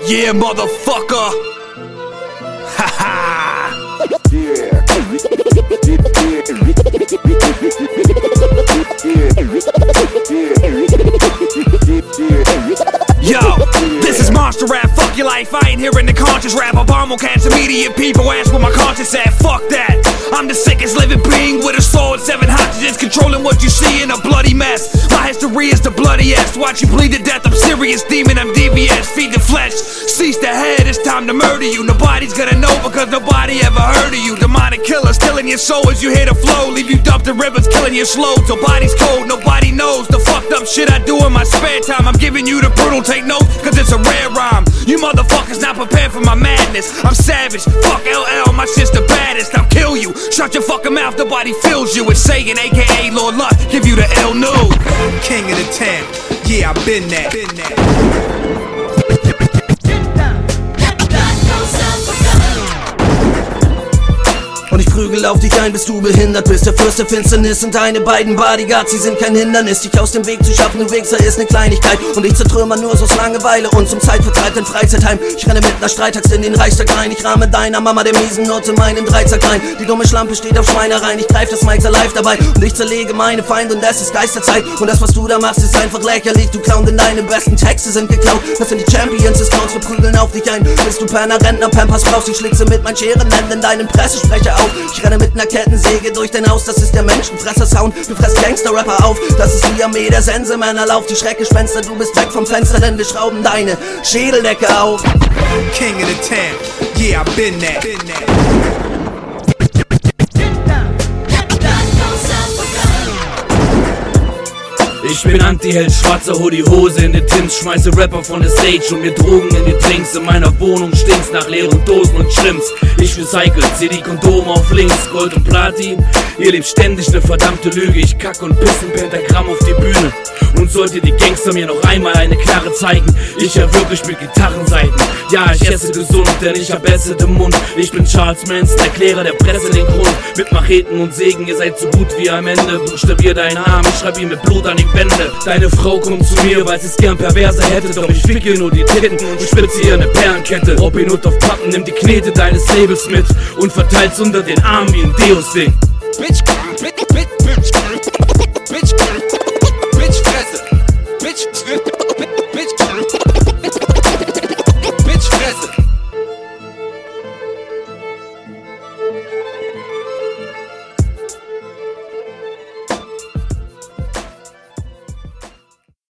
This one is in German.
Yeah, motherfucker. Haha. Yo, this is monster rap, fuck your life, I ain't hearing the conscious rap. Obama cancer media people ask what my conscience at, fuck that. I'm the sickest living being with a sword, 7 hostages controlling what you see in a bloody mess. My history is the bloodiest, watch you bleed to death, I'm serious demon, I'm devious. Feed the flesh, seize the head, it's time to murder you. Nobody's gonna know because nobody ever heard of you. Demonic killer, stealing your soul as you hear the flow. Leave you dumped in rivers, killing you slow. So body's cold, nobody knows the fucked up shit I do in my spare time. I'm giving you the brutal, take notes, cause it's a rare rhyme. You motherfuckers not prepared for my madness. I'm savage, fuck LL, my shit's the baddest. I'll kill you, shut your fucking mouth, nobody feels you. It's Sagan, aka Lord Luck, give you the ill news. King of the town, yeah, I've been that. Und ich prügel auf dich ein, bis du behindert bist. Der Fürst der Finsternis und deine beiden Bodyguards, sie sind kein Hindernis. Dich aus dem Weg zu schaffen, du Wichser, ist ne Kleinigkeit. Und ich zertrümmer nur so aus Langeweile und zum Zeitvertreib dein Freizeitheim. Ich renne mit ner Streitaxt in den Reichstag rein. Ich rahme deiner Mama der miesen Note meinen Dreizack rein. Die dumme Schlampe steht auf Schweinereien. Ich greif das Mic sehr live dabei und ich zerlege meine Feinde und das ist Geisterzeit. Und das, was du da machst, ist einfach lächerlich. Du Clown, denn deine besten Texte sind geklaut. Das sind die Champions des Clowns, wir prügeln auf dich ein. Bis du Penner, Rentner, Pampers brauchst. Ich schläg sie mit meinen Scherenhänden deinen Pressesprecher auf. Ich renne mit ner Kettensäge durch dein Haus, das ist der Menschenfresser-Sound. Du fresst Gangster-Rapper auf, das ist die Armee der Sensemänner. Lauf die Schreckgespenster, du bist weg vom Fenster, denn wir schrauben deine Schädeldecke auf. King of the town, yeah, I've been that. Ich bin Anti-Held, schwarzer Hoodie, Hose in den Tins, schmeiße Rapper von der Stage und mir Drogen in die Drinks. In meiner Wohnung stinkt's nach leeren Dosen und Schrimps. Ich recycle, zieh die Kondome auf links, Gold und Platin. Ihr lebt ständig ne verdammte Lüge, ich kack und piss ein Pentagramm auf die Bühne. Und sollte die Gangster mir noch einmal eine Knarre zeigen, ich erwürge ich mit Gitarrenseiten. Ja, ich esse gesund, denn ich hab Bässe im Mund. Ich bin Charles Manson, Erklärer der Presse den Grund. Mit Macheten und Sägen, ihr seid so gut wie am Ende. Buchstabier deinen Namen, ich schreib ihn mit Blut an die Wände. Deine Frau kommt zu mir, weil sie's gern perverser hätte. Doch ich ficke nur die Titten und spitze ihr ne Perlenkette. Robin Hood auf Pappen, nimm die Knete deines Labels mit und verteilt's unter den Armen wie ein Deus-Ding. Bitch.